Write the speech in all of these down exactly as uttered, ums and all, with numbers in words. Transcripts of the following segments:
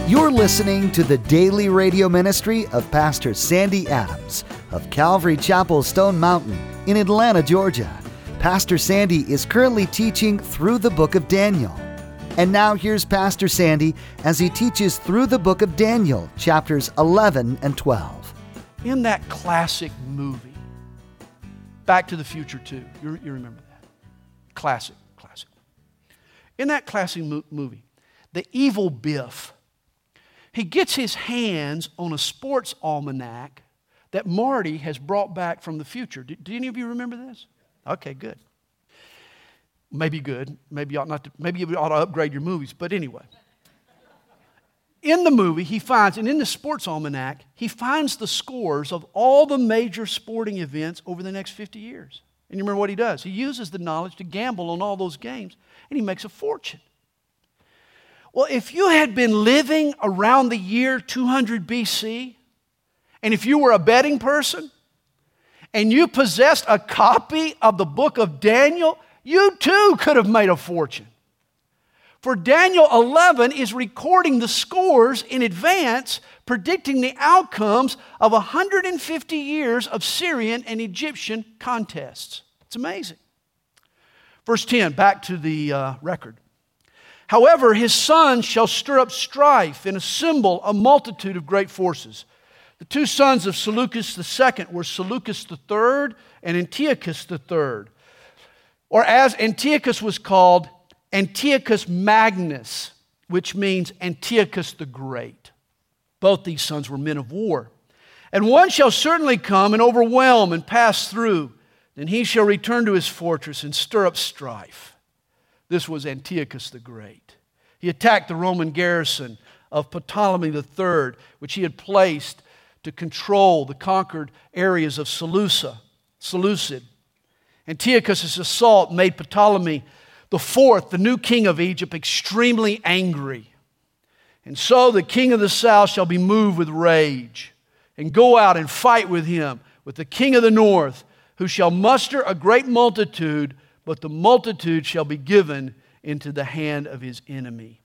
You're listening to the daily radio ministry of Pastor Sandy Adams of Calvary Chapel, Stone Mountain in Atlanta, Georgia. Pastor Sandy is currently teaching through the book of Daniel. And now here's Pastor Sandy as he teaches through the book of Daniel, chapters eleven and twelve. In that classic movie, Back to the Future two, you, you remember that? Classic, classic. In that classic mo- movie, the evil Biff, he gets his hands on a sports almanac that Marty has brought back from the future. Do, do any of you remember this? Okay, good. Maybe good. Maybe you ought not to, maybe you ought to upgrade your movies. But anyway, in the movie, he finds, and in the sports almanac, he finds the scores of all the major sporting events over the next fifty years. And you remember what he does? He uses the knowledge to gamble on all those games, and he makes a fortune. Well, if you had been living around the year two hundred B C, and if you were a betting person, and you possessed a copy of the book of Daniel, you too could have made a fortune. For Daniel eleven is recording the scores in advance, predicting the outcomes of one hundred fifty years of Syrian and Egyptian contests. It's amazing. Verse ten, back to the uh, record. However, his sons shall stir up strife and assemble a multitude of great forces. The two sons of Seleucus the Second were Seleucus the Third and Antiochus the Third. Or as Antiochus was called, Antiochus Magnus, which means Antiochus the Great. Both these sons were men of war. And one shall certainly come and overwhelm and pass through. Then he shall return to his fortress and stir up strife. This was Antiochus the Great. He attacked the Roman garrison of Ptolemy the Third, which he had placed to control the conquered areas of Seleucia, Seleucid. Antiochus' assault made Ptolemy the Fourth, the new king of Egypt, extremely angry. And so the king of the south shall be moved with rage and go out and fight with him, with the king of the north, who shall muster a great multitude, but the multitude shall be given into the hand of his enemy.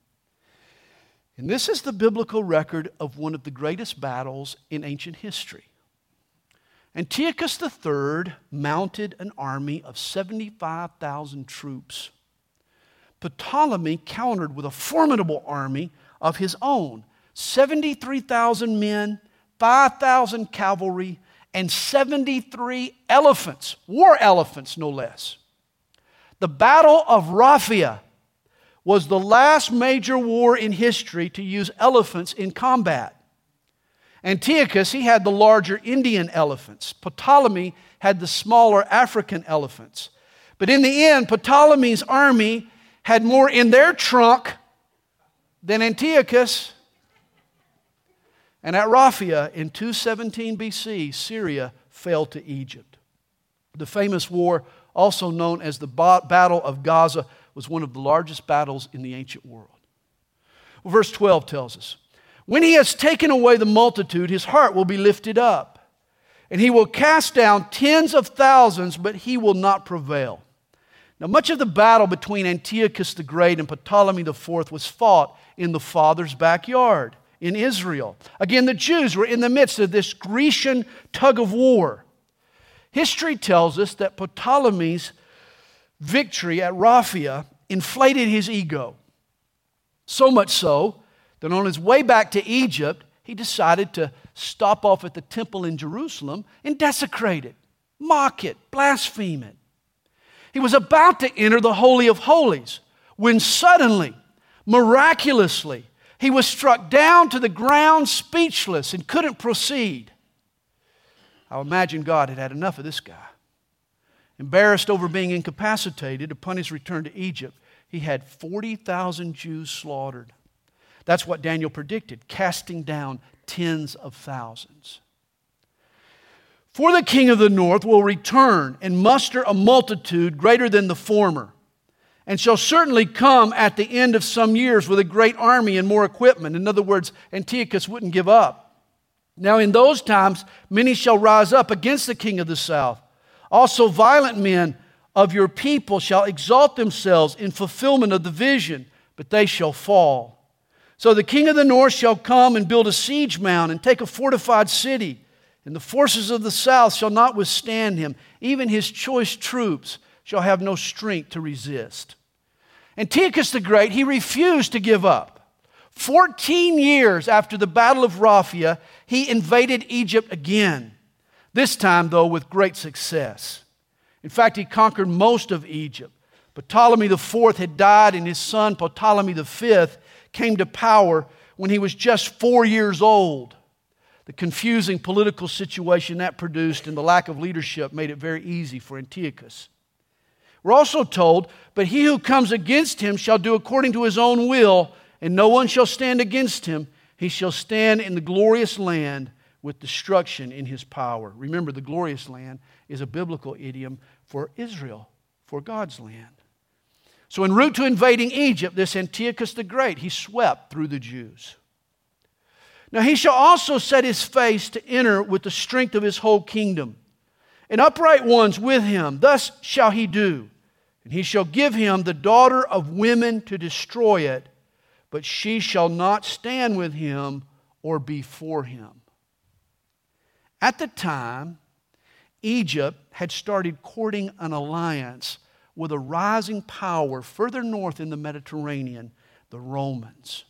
And this is the biblical record of one of the greatest battles in ancient history. Antiochus the Third mounted an army of seventy-five thousand troops. Ptolemy countered with a formidable army of his own, seventy-three thousand men, five thousand cavalry, and seventy-three elephants, war elephants no less. The Battle of Raphia was the last major war in history to use elephants in combat. Antiochus, he had the larger Indian elephants. Ptolemy had the smaller African elephants. But in the end, Ptolemy's army had more in their trunk than Antiochus. And at Raphia in two seventeen B C, Syria fell to Egypt. The famous war, also known as the Battle of Gaza, was one of the largest battles in the ancient world. Well, verse twelve tells us, when he has taken away the multitude, his heart will be lifted up, and he will cast down tens of thousands, but he will not prevail. Now, much of the battle between Antiochus the Great and Ptolemy the Fourth was fought in the father's backyard in Israel. Again, the Jews were in the midst of this Grecian tug of war. History tells us that Ptolemy's victory at Raphia inflated his ego. So much so that on his way back to Egypt, he decided to stop off at the temple in Jerusalem and desecrate it, mock it, blaspheme it. He was about to enter the Holy of Holies when suddenly, miraculously, he was struck down to the ground speechless and couldn't proceed. I imagine God had had enough of this guy. Embarrassed over being incapacitated upon his return to Egypt, he had forty thousand Jews slaughtered. That's what Daniel predicted, casting down tens of thousands. For the king of the north will return and muster a multitude greater than the former, and shall certainly come at the end of some years with a great army and more equipment. In other words, Antiochus wouldn't give up. Now in those times, many shall rise up against the king of the south. Also violent men of your people shall exalt themselves in fulfillment of the vision, but they shall fall. So the king of the north shall come and build a siege mound and take a fortified city, and the forces of the south shall not withstand him. Even his choice troops shall have no strength to resist. Antiochus the Great, he refused to give up. Fourteen years after the Battle of Raphia, he invaded Egypt again, this time, though, with great success. In fact, he conquered most of Egypt. But Ptolemy the Fourth had died, and his son Ptolemy the Fifth came to power when he was just four years old. The confusing political situation that produced and the lack of leadership made it very easy for Antiochus. We're also told, but he who comes against him shall do according to his own will, and no one shall stand against him. He shall stand in the glorious land with destruction in his power. Remember, the glorious land is a biblical idiom for Israel, for God's land. So en route to invading Egypt, this Antiochus the Great, he swept through the Jews. Now he shall also set his face to enter with the strength of his whole kingdom, and upright ones with him. Thus shall he do. And he shall give him the daughter of women to destroy it, but she shall not stand with him or be for him. At the time, Egypt had started courting an alliance with a rising power further north in the Mediterranean, the Romans.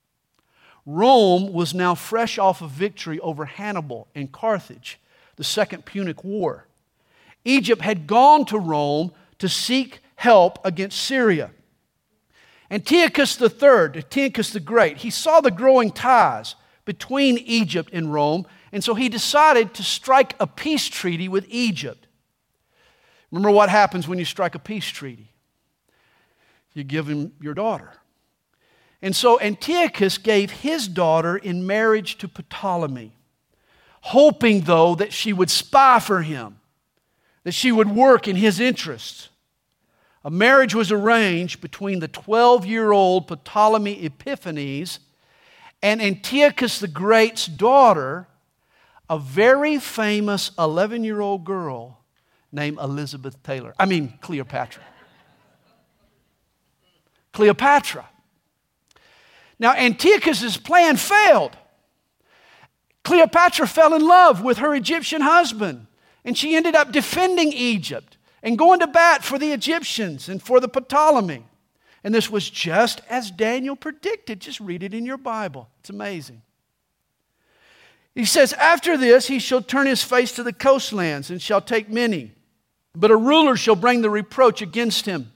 Rome was now fresh off of victory over Hannibal and Carthage, the Second Punic War. Egypt had gone to Rome to seek help against Syria. Antiochus the Third, Antiochus the Great, he saw the growing ties between Egypt and Rome, and so he decided to strike a peace treaty with Egypt. Remember what happens when you strike a peace treaty? You give him your daughter. And so Antiochus gave his daughter in marriage to Ptolemy, hoping, though, that she would spy for him, that she would work in his interests. A marriage was arranged between the twelve-year-old Ptolemy Epiphanes and Antiochus the Great's daughter, a very famous eleven-year-old girl named Elizabeth Taylor. I mean, Cleopatra. Cleopatra. Now, Antiochus' plan failed. Cleopatra fell in love with her Egyptian husband, and she ended up defending Egypt and going to bat for the Egyptians and for the Ptolemy. And this was just as Daniel predicted. Just read it in your Bible. It's amazing. He says, after this he shall turn his face to the coastlands and shall take many. But a ruler shall bring the reproach against him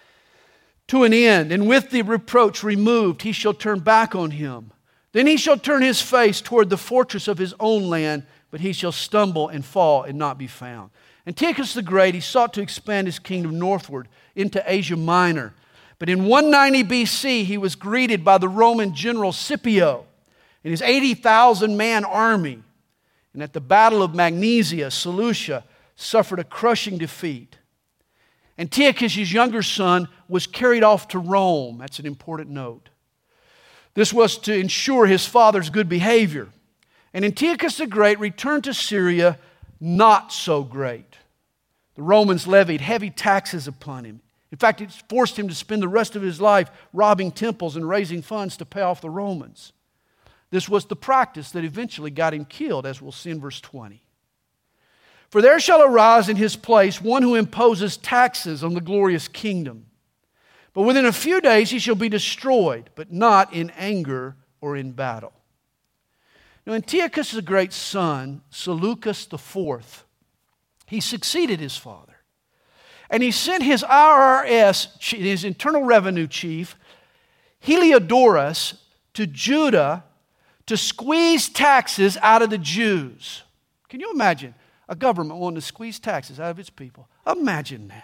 to an end, and with the reproach removed, he shall turn back on him. Then he shall turn his face toward the fortress of his own land, but he shall stumble and fall and not be found. Antiochus the Great, he sought to expand his kingdom northward into Asia Minor. But in one ninety B C, he was greeted by the Roman general Scipio and his eighty thousand man army. And at the Battle of Magnesia, Seleucia suffered a crushing defeat. Antiochus, his younger son, was carried off to Rome. That's an important note. This was to ensure his father's good behavior. And Antiochus the Great returned to Syria not so great. The Romans levied heavy taxes upon him. In fact, it forced him to spend the rest of his life robbing temples and raising funds to pay off the Romans. This was the practice that eventually got him killed, as we'll see in verse twenty. For there shall arise in his place one who imposes taxes on the glorious kingdom. But within a few days he shall be destroyed, but not in anger or in battle. Now Antiochus the Great's son, Seleucus the Fourth, he succeeded his father. And he sent his I R S, his Internal Revenue Chief, Heliodorus, to Judah to squeeze taxes out of the Jews. Can you imagine a government wanting to squeeze taxes out of its people? Imagine that.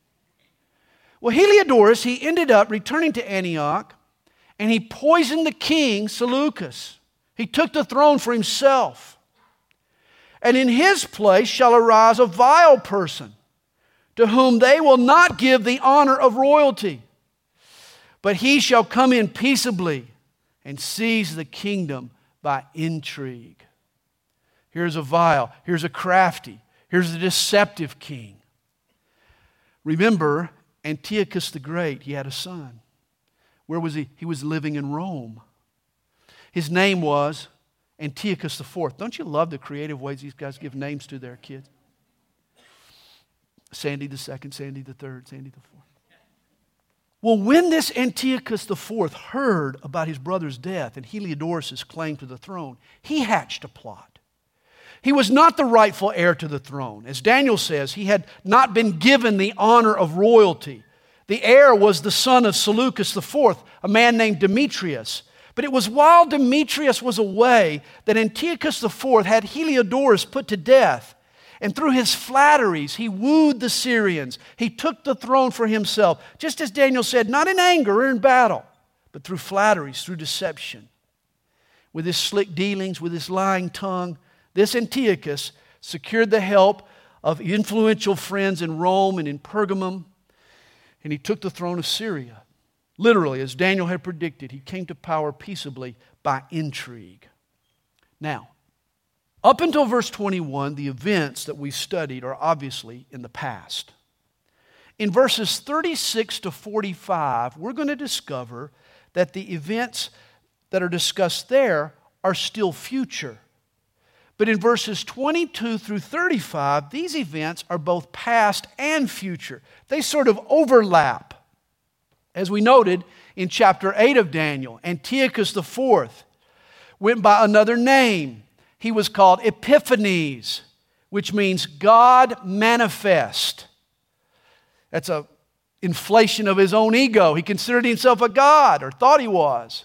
Well, Heliodorus, he ended up returning to Antioch, and he poisoned the king, Seleucus. He took the throne for himself. And in his place shall arise a vile person, to whom they will not give the honor of royalty. But he shall come in peaceably and seize the kingdom by intrigue. Here's a vile, here's a crafty, here's a deceptive king. Remember, Antiochus the Great, he had a son. Where was he? He was living in Rome. His name was Antiochus the Fourth. Don't you love the creative ways these guys give names to their kids? Sandy the Second, Sandy the Third, Sandy the Fourth. Well, when this Antiochus the Fourth heard about his brother's death and Heliodorus' claim to the throne, he hatched a plot. He was not the rightful heir to the throne. As Daniel says, he had not been given the honor of royalty. The heir was the son of Seleucus the Fourth, a man named Demetrius. But it was while Demetrius was away that Antiochus the Fourth had Heliodorus put to death. And through his flatteries, he wooed the Syrians. He took the throne for himself, just as Daniel said, not in anger or in battle, but through flatteries, through deception. With his slick dealings, with his lying tongue, this Antiochus secured the help of influential friends in Rome and in Pergamum, and he took the throne of Syria. Literally, as Daniel had predicted, he came to power peaceably by intrigue. Now, up until verse twenty-one, the events that we studied are obviously in the past. In verses thirty-six to forty-five, we're going to discover that the events that are discussed there are still future. But in verses twenty-two through thirty-five, these events are both past and future. They sort of overlap. As we noted in chapter eight of Daniel, Antiochus the Fourth went by another name. He was called Epiphanes, which means God manifest. That's an inflation of his own ego. He considered himself a god, or thought he was.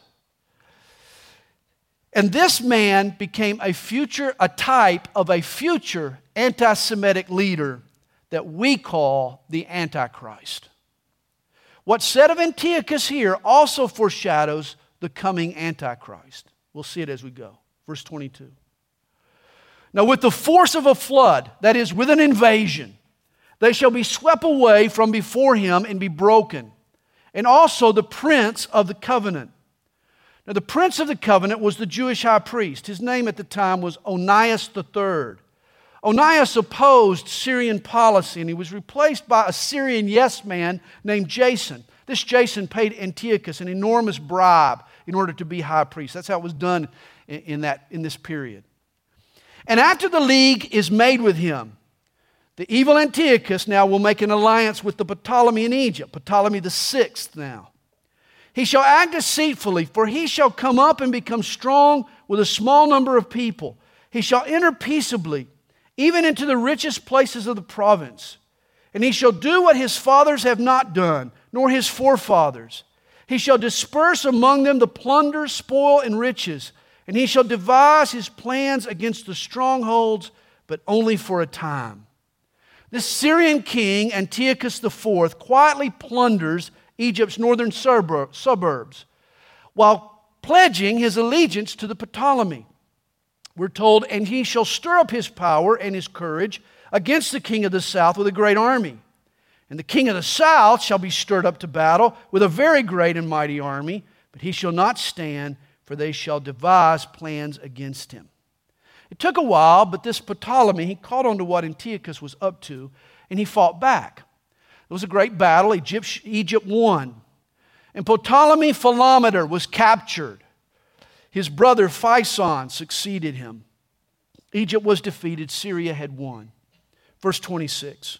And this man became a future, a type of a future anti-Semitic leader that we call the Antichrist. What's said of Antiochus here also foreshadows the coming Antichrist. We'll see it as we go. Verse twenty-two. Now with the force of a flood, that is, with an invasion, they shall be swept away from before him and be broken. And also the prince of the covenant. Now the prince of the covenant was the Jewish high priest. His name at the time was Onias the Third. Onias opposed Syrian policy, and he was replaced by a Syrian yes man named Jason. This Jason paid Antiochus an enormous bribe in order to be high priest. That's how it was done in, in, that, in this period. And after the league is made with him, the evil Antiochus now will make an alliance with the Ptolemy in Egypt, Ptolemy the Sixth now. He shall act deceitfully, for he shall come up and become strong with a small number of people. He shall enter peaceably, even into the richest places of the province. And he shall do what his fathers have not done, nor his forefathers. He shall disperse among them the plunder, spoil, and riches. And he shall devise his plans against the strongholds, but only for a time. This Syrian king, Antiochus the Fourth, quietly plunders Egypt's northern suburbs while pledging his allegiance to the Ptolemy. We're told, and he shall stir up his power and his courage against the king of the south with a great army. And the king of the south shall be stirred up to battle with a very great and mighty army, but he shall not stand, for they shall devise plans against him. It took a while, but this Ptolemy, he caught on to what Antiochus was up to, and he fought back. It was a great battle. Egypt, Egypt won. And Ptolemy Philometor was captured. His brother Phison succeeded him. Egypt was defeated. Syria had won. Verse twenty-six.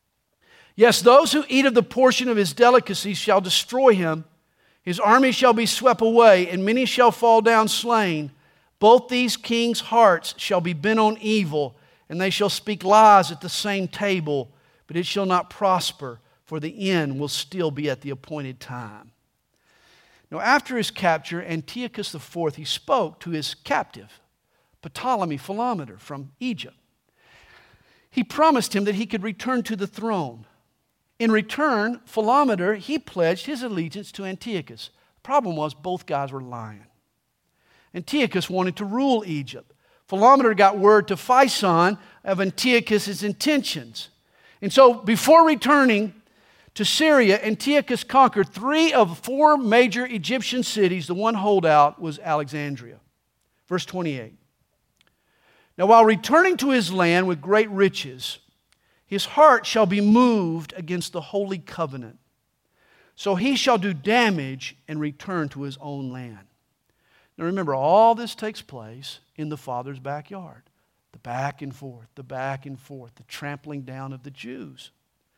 Yes, those who eat of the portion of his delicacies shall destroy him. His army shall be swept away, and many shall fall down slain. Both these kings' hearts shall be bent on evil, and they shall speak lies at the same table, but it shall not prosper, for the end will still be at the appointed time. Now, after his capture, Antiochus the Fourth, he spoke to his captive, Ptolemy Philometor from Egypt. He promised him that he could return to the throne. In return, Philometor, he pledged his allegiance to Antiochus. The problem was both guys were lying. Antiochus wanted to rule Egypt. Philometor got word to Phison of Antiochus' intentions. And so before returning to Syria, Antiochus conquered three of four major Egyptian cities. The one holdout was Alexandria. Verse twenty-eight. Now while returning to his land with great riches, his heart shall be moved against the holy covenant. So he shall do damage and return to his own land. Now remember, all this takes place in the Father's backyard. The back and forth, the back and forth, the trampling down of the Jews.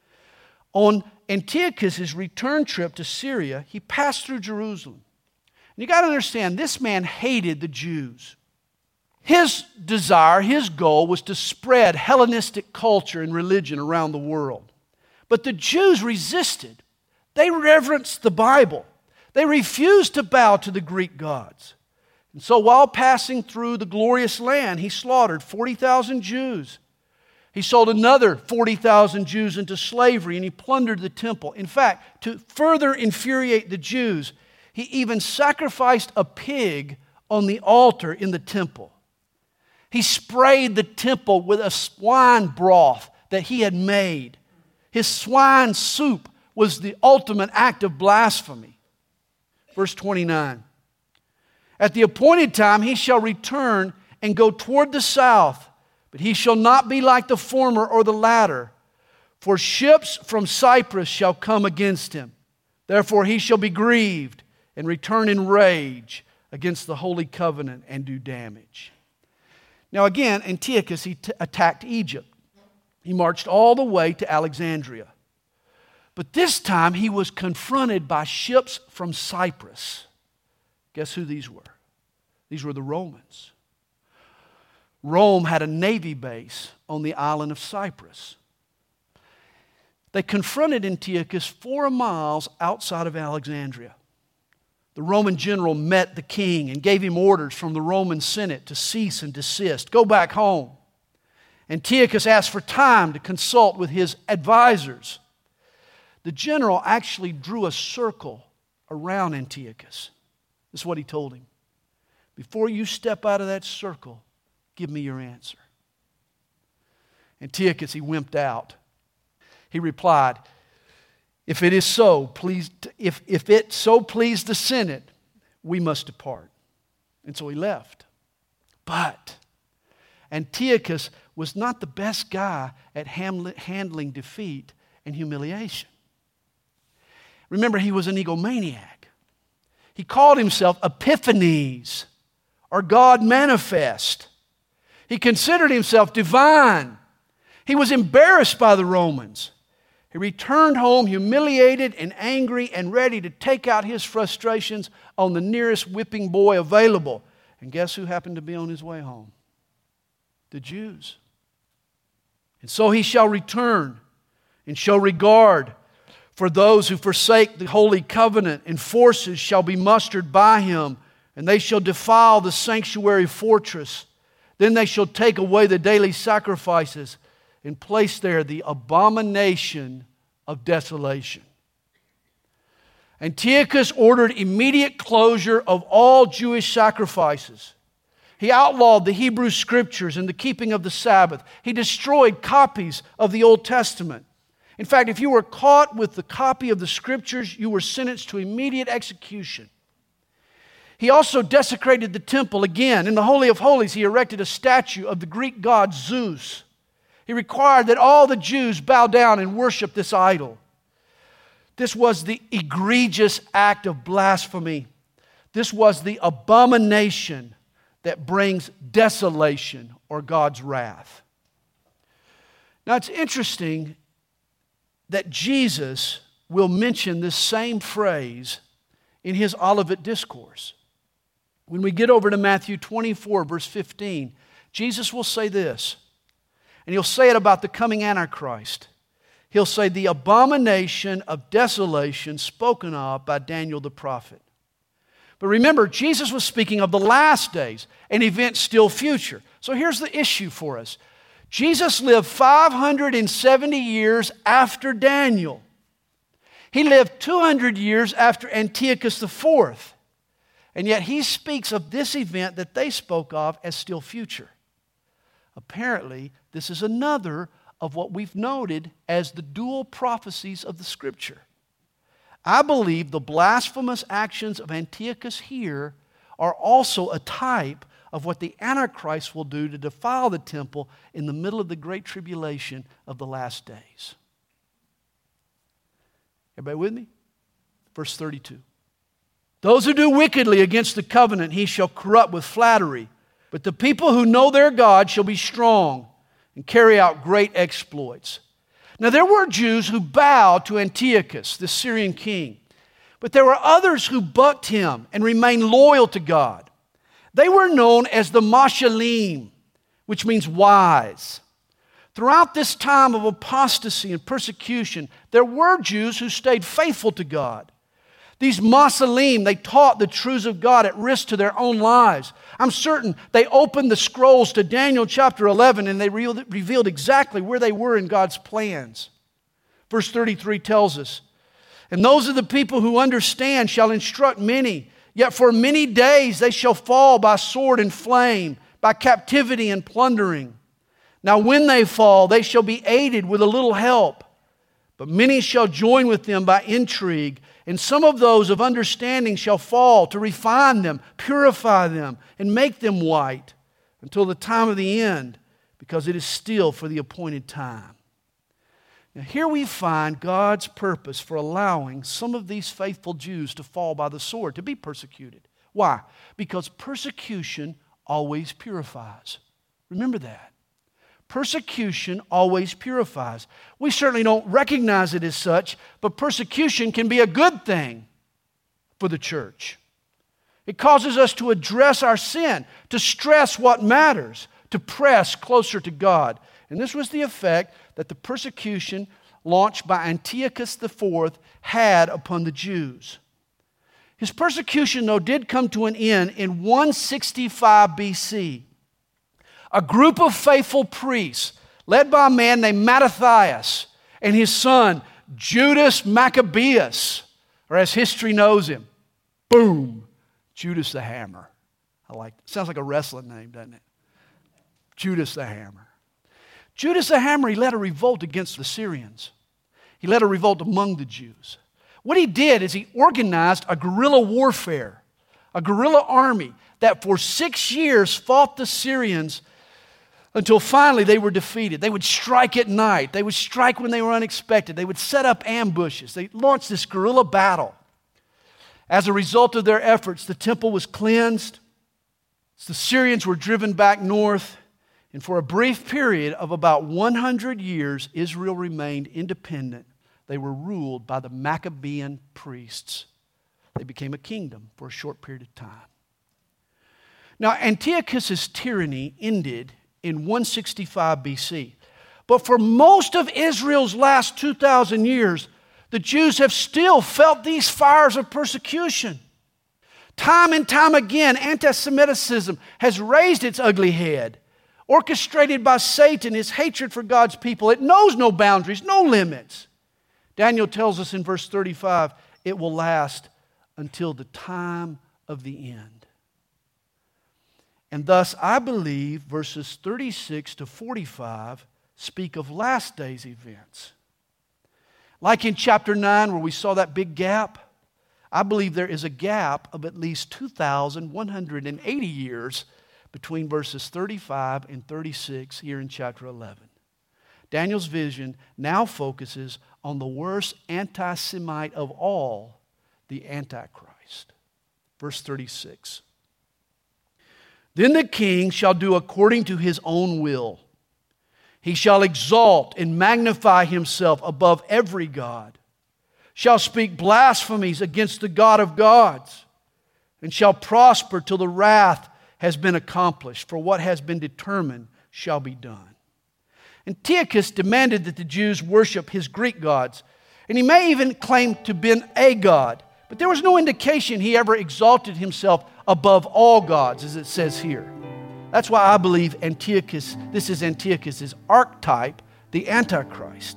On Antiochus' return trip to Syria, he passed through Jerusalem. And you got to understand, this man hated the Jews. His desire, his goal was to spread Hellenistic culture and religion around the world. But the Jews resisted. They reverenced the Bible. They refused to bow to the Greek gods. And so while passing through the glorious land, he slaughtered forty thousand Jews. He sold another forty thousand Jews into slavery, and he plundered the temple. In fact, to further infuriate the Jews, he even sacrificed a pig on the altar in the temple. He sprayed the temple with a swine broth that he had made. His swine soup was the ultimate act of blasphemy. Verse twenty-nine. At the appointed time he shall return and go toward the south, but he shall not be like the former or the latter. For ships from Cyprus shall come against him. Therefore he shall be grieved and return in rage against the holy covenant and do damage. Now again, Antiochus, he t- attacked Egypt. He marched all the way to Alexandria. But this time he was confronted by ships from Cyprus. Guess who these were? These were the Romans. Rome had a navy base on the island of Cyprus. They confronted Antiochus four miles outside of Alexandria. The Roman general met the king and gave him orders from the Roman Senate to cease and desist. Go back home. Antiochus asked for time to consult with his advisors. The general actually drew a circle around Antiochus. This is what he told him. Before you step out of that circle, give me your answer. Antiochus, he wimped out. He replied, If it is so, please, if, if it so please the Senate, we must depart. And so he left. But Antiochus was not the best guy at handling defeat and humiliation. Remember, he was an egomaniac. He called himself Epiphanes, or God manifest. He considered himself divine. He was embarrassed by the Romans. He returned home humiliated and angry and ready to take out his frustrations on the nearest whipping boy available. And guess who happened to be on his way home? The Jews. And so he shall return and show regard for those who forsake the holy covenant, and forces shall be mustered by him, and they shall defile the sanctuary fortress. Then they shall take away the daily sacrifices and place there the abomination of desolation. Antiochus ordered immediate closure of all Jewish sacrifices. He outlawed the Hebrew Scriptures and the keeping of the Sabbath. He destroyed copies of the Old Testament. In fact, if you were caught with the copy of the Scriptures, you were sentenced to immediate execution. He also desecrated the temple again. In the Holy of Holies, he erected a statue of the Greek god Zeus. He required that all the Jews bow down and worship this idol. This was the egregious act of blasphemy. This was the abomination that brings desolation or God's wrath. Now it's interesting that Jesus will mention this same phrase in his Olivet Discourse. When we get over to Matthew twenty-four, verse fifteen, Jesus will say this, and he'll say it about the coming Antichrist. He'll say, the abomination of desolation spoken of by Daniel the prophet. But remember, Jesus was speaking of the last days, an event still future. So here's the issue for us. Jesus lived five hundred seventy years after Daniel. He lived two hundred years after Antiochus the fourth. And yet he speaks of this event that they spoke of as still future. Apparently, this is another of what we've noted as the dual prophecies of the Scripture. I believe the blasphemous actions of Antiochus here are also a type of what the Antichrist will do to defile the temple in the middle of the great tribulation of the last days. Everybody with me? Verse thirty-two. Those who do wickedly against the covenant he shall corrupt with flattery. But the people who know their God shall be strong and carry out great exploits. Now there were Jews who bowed to Antiochus, the Syrian king. But there were others who bucked him and remained loyal to God. They were known as the Mashalim, which means wise. Throughout this time of apostasy and persecution, there were Jews who stayed faithful to God. These Masalim, they taught the truths of God at risk to their own lives. I'm certain they opened the scrolls to Daniel chapter eleven and they revealed exactly where they were in God's plans. Verse thirty-three tells us, "And those of the people who understand shall instruct many, yet for many days they shall fall by sword and flame, by captivity and plundering. Now when they fall, they shall be aided with a little help. But many shall join with them by intrigue, and some of those of understanding shall fall to refine them, purify them, and make them white until the time of the end, because it is still for the appointed time." Now here we find God's purpose for allowing some of these faithful Jews to fall by the sword, to be persecuted. Why? Because persecution always purifies. Remember that. Persecution always purifies. We certainly don't recognize it as such, but persecution can be a good thing for the church. It causes us to address our sin, to stress what matters, to press closer to God. And this was the effect that the persecution launched by Antiochus the fourth had upon the Jews. His persecution, though, did come to an end in one sixty-five B C. A group of faithful priests, led by a man named Mattathias and his son Judas Maccabeus, or as history knows him, boom, Judas the Hammer. I like it. Sounds like a wrestling name, doesn't it? Judas the Hammer. Judas the Hammer, he led a revolt against the Syrians. He led a revolt among the Jews. What he did is he organized a guerrilla warfare, a guerrilla army that for six years fought the Syrians until finally they were defeated. They would strike at night. They would strike when they were unexpected. They would set up ambushes. They launched this guerrilla battle. As a result of their efforts, the temple was cleansed. The Syrians were driven back north. And for a brief period of about one hundred years, Israel remained independent. They were ruled by the Maccabean priests. They became a kingdom for a short period of time. Now, Antiochus' tyranny ended in one sixty-five B C. But for most of Israel's last two thousand years, the Jews have still felt these fires of persecution. Time and time again, anti-Semitism has raised its ugly head. Orchestrated by Satan, his hatred for God's people, it knows no boundaries, no limits. Daniel tells us in verse thirty-five, it will last until the time of the end. And thus, I believe verses thirty-six to forty-five speak of last days events. Like in chapter nine, where we saw that big gap, I believe there is a gap of at least two thousand one hundred eighty years between verses thirty-five and thirty-six here in chapter eleven. Daniel's vision now focuses on the worst anti-Semite of all, the Antichrist. Verse thirty-six. Then the king shall do according to his own will. He shall exalt and magnify himself above every god, shall speak blasphemies against the God of gods, and shall prosper till the wrath has been accomplished, for what has been determined shall be done. Antiochus demanded that the Jews worship his Greek gods, and he may even claim to have been a god, but there was no indication he ever exalted himself above all gods, as it says here. That's why I believe Antiochus, this is Antiochus' archetype, the Antichrist.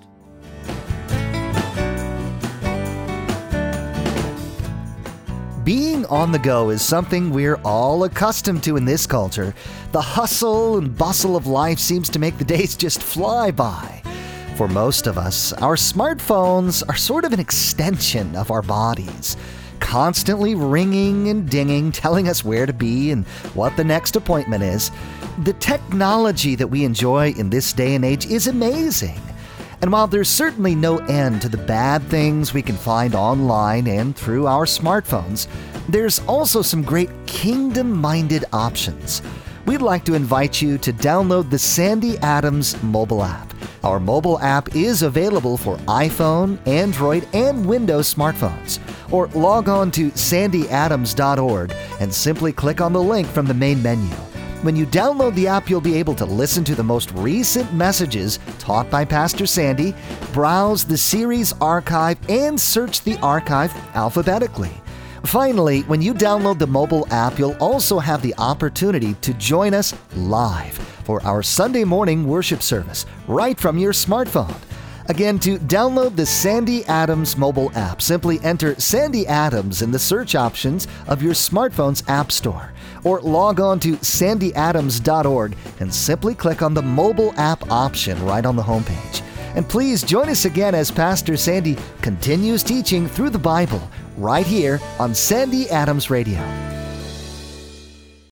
Being on the go is something we're all accustomed to in this culture. The hustle and bustle of life seems to make the days just fly by. For most of us, our smartphones are sort of an extension of our bodies, constantly ringing and dinging, telling us where to be and what the next appointment is. The technology that we enjoy in this day and age is amazing. And while there's certainly no end to the bad things we can find online and through our smartphones, there's also some great kingdom-minded options. We'd like to invite you to download the Sandy Adams mobile app. Our mobile app is available for iPhone, Android, and Windows smartphones. Or log on to sandy adams dot org and simply click on the link from the main menu. When you download the app, you'll be able to listen to the most recent messages taught by Pastor Sandy, browse the series archive, and search the archive alphabetically. Finally, when you download the mobile app, you'll also have the opportunity to join us live for our Sunday morning worship service right from your smartphone. Again, to download the Sandy Adams mobile app, simply enter Sandy Adams in the search options of your smartphone's app store, or log on to sandy adams dot org and simply click on the mobile app option right on the homepage. And please join us again as Pastor Sandy continues teaching through the Bible right here on Sandy Adams Radio.